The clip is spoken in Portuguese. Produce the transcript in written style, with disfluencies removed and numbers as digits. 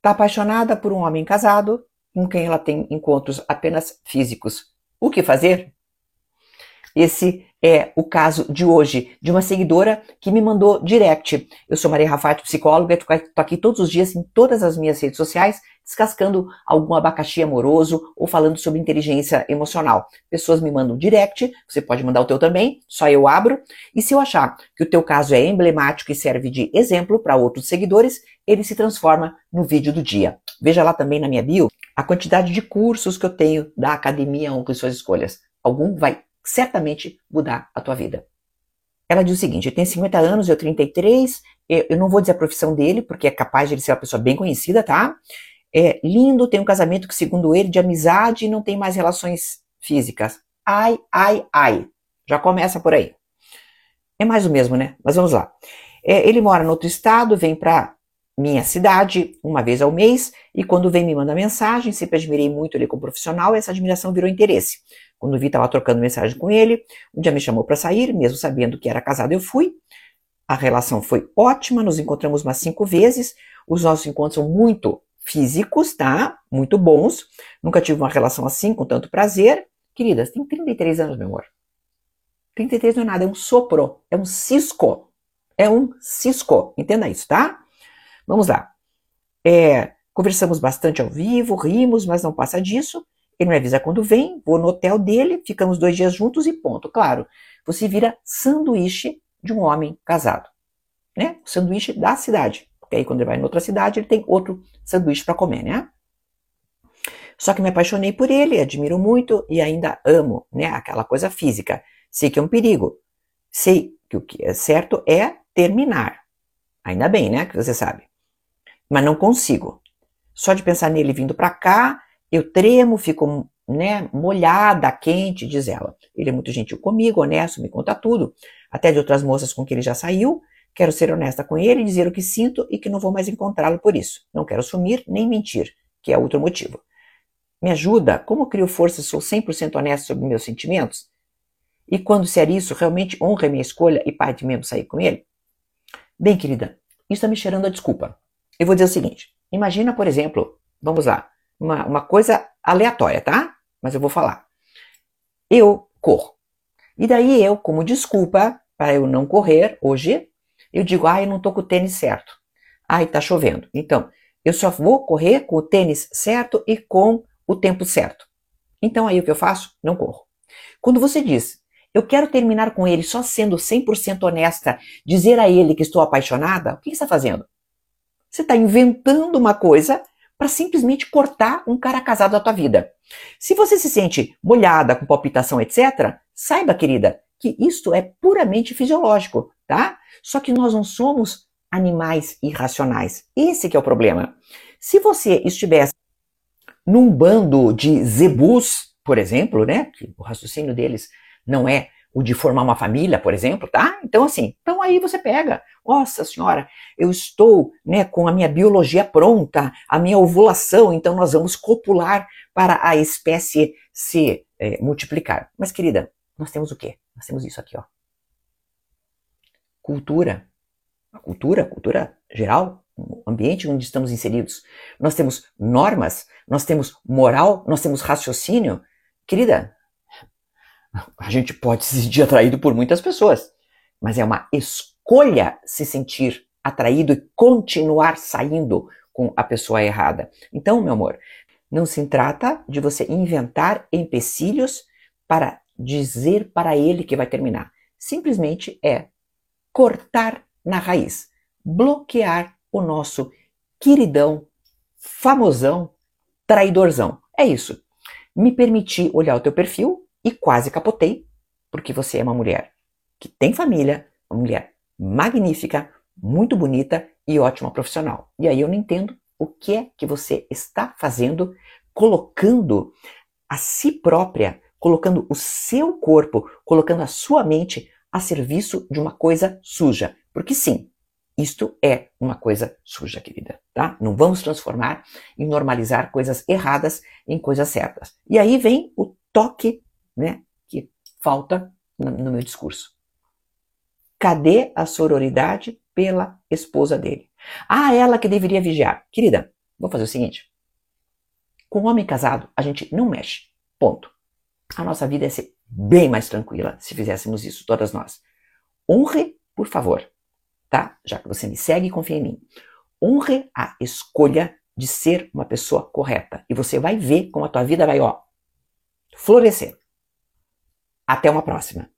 Está apaixonada por um homem casado, com quem ela tem encontros apenas físicos. O que fazer? Esse é o caso de hoje, de uma seguidora que me mandou direct. Eu sou Maria Rafati, psicóloga, estou aqui todos os dias em todas as minhas redes sociais, descascando algum abacaxi amoroso ou falando sobre inteligência emocional. Pessoas me mandam direct, você pode mandar o teu também, só eu abro. E se eu achar que o teu caso é emblemático e serve de exemplo para outros seguidores, ele se transforma no vídeo do dia. Veja lá também na minha bio a quantidade de cursos que eu tenho da Academia Honre Suas Escolhas. Algum vai certamente mudar a tua vida. Ela diz o seguinte: ele tem 50 anos, eu 33, eu não vou dizer a profissão dele, porque é capaz de ele ser uma pessoa bem conhecida, tá? É lindo, tem um casamento que, segundo ele, de amizade e não tem mais relações físicas. Ai, ai, ai. Já começa por aí. É mais o mesmo, né? Mas vamos lá. Ele mora no outro estado, vem pra minha cidade uma vez ao mês, e quando vem me manda mensagem, sempre admirei muito ele como profissional, e essa admiração virou interesse. Quando vi, estava trocando mensagem com ele, um dia me chamou para sair, mesmo sabendo que era casado, eu fui. A relação foi ótima, nos encontramos umas 5 vezes, os nossos encontros são muito físicos, tá? Muito bons, nunca tive uma relação assim, com tanto prazer. Querida, você tem 33 anos, meu amor. 33 não é nada, é um sopro, é um cisco. É um cisco, entenda isso, tá? Vamos lá. Conversamos bastante ao vivo, rimos, mas não passa disso. Ele me avisa quando vem, vou no hotel dele, ficamos 2 dias juntos e ponto. Claro, você vira sanduíche de um homem casado, né? O sanduíche da cidade. Porque aí quando ele vai em outra cidade, ele tem outro sanduíche para comer, né? Só que me apaixonei por ele, admiro muito e ainda amo, né? Aquela coisa física. Sei que é um perigo. Sei que o que é certo é terminar. Ainda bem, né? Que você sabe. Mas não consigo. Só de pensar nele vindo para cá, eu tremo, fico, né, molhada, quente, diz ela. Ele é muito gentil comigo, honesto, me conta tudo. Até de outras moças com quem ele já saiu. Quero ser honesta com ele, dizer o que sinto e que não vou mais encontrá-lo por isso. Não quero sumir nem mentir, que é outro motivo. Me ajuda? Como crio força, sou 100% honesta sobre meus sentimentos? E quando ser isso, realmente honra a minha escolha e parte mesmo sair com ele? Bem, querida, isso está me cheirando a desculpa. Eu vou dizer o seguinte, imagina, por exemplo, vamos lá, uma coisa aleatória, tá? Mas eu vou falar. Eu corro. E daí eu, como desculpa para eu não correr hoje, eu digo, eu não tô com o tênis certo. Tá chovendo. Então, eu só vou correr com o tênis certo e com o tempo certo. Então aí o que eu faço? Não corro. Quando você diz, eu quero terminar com ele só sendo 100% honesta, dizer a ele que estou apaixonada, o que você está fazendo? Você está inventando uma coisa para simplesmente cortar um cara casado da tua vida. Se você se sente molhada, com palpitação, etc., saiba, querida, que isto é puramente fisiológico, tá? Só que nós não somos animais irracionais. Esse que é o problema. Se você estivesse num bando de zebus, por exemplo, né? Que o raciocínio deles não é o de formar uma família, por exemplo, tá? Então assim, então aí você pega, nossa senhora, eu estou, né, com a minha biologia pronta, a minha ovulação, então nós vamos copular para a espécie se multiplicar. Mas querida, nós temos o quê? Nós temos isso aqui, ó. Cultura. A cultura geral, o ambiente onde estamos inseridos. Nós temos normas, nós temos moral, nós temos raciocínio. Querida, a gente pode se sentir atraído por muitas pessoas, mas é uma escolha se sentir atraído e continuar saindo com a pessoa errada. Então, meu amor, não se trata de você inventar empecilhos para dizer para ele que vai terminar. Simplesmente é cortar na raiz, bloquear o nosso queridão, famosão, traidorzão. É isso. Me permiti olhar o teu perfil e quase capotei, porque você é uma mulher que tem família, uma mulher magnífica, muito bonita e ótima profissional. E aí eu não entendo o que é que você está fazendo, colocando a si própria, colocando o seu corpo, colocando a sua mente a serviço de uma coisa suja. Porque sim, isto é uma coisa suja, querida, tá? Não vamos transformar e normalizar coisas erradas em coisas certas. E aí vem o toque, né, que falta no meu discurso. Cadê a sororidade pela esposa dele? Ela que deveria vigiar. Querida, Vamos fazer o seguinte. Com homem casado, a gente não mexe. Ponto. A nossa vida ia ser bem mais tranquila se fizéssemos isso, todas nós. Honre, por favor, tá? Já que você me segue e confia em mim. Honre a escolha de ser uma pessoa correta. E você vai ver como a tua vida vai, florescer. Até uma próxima.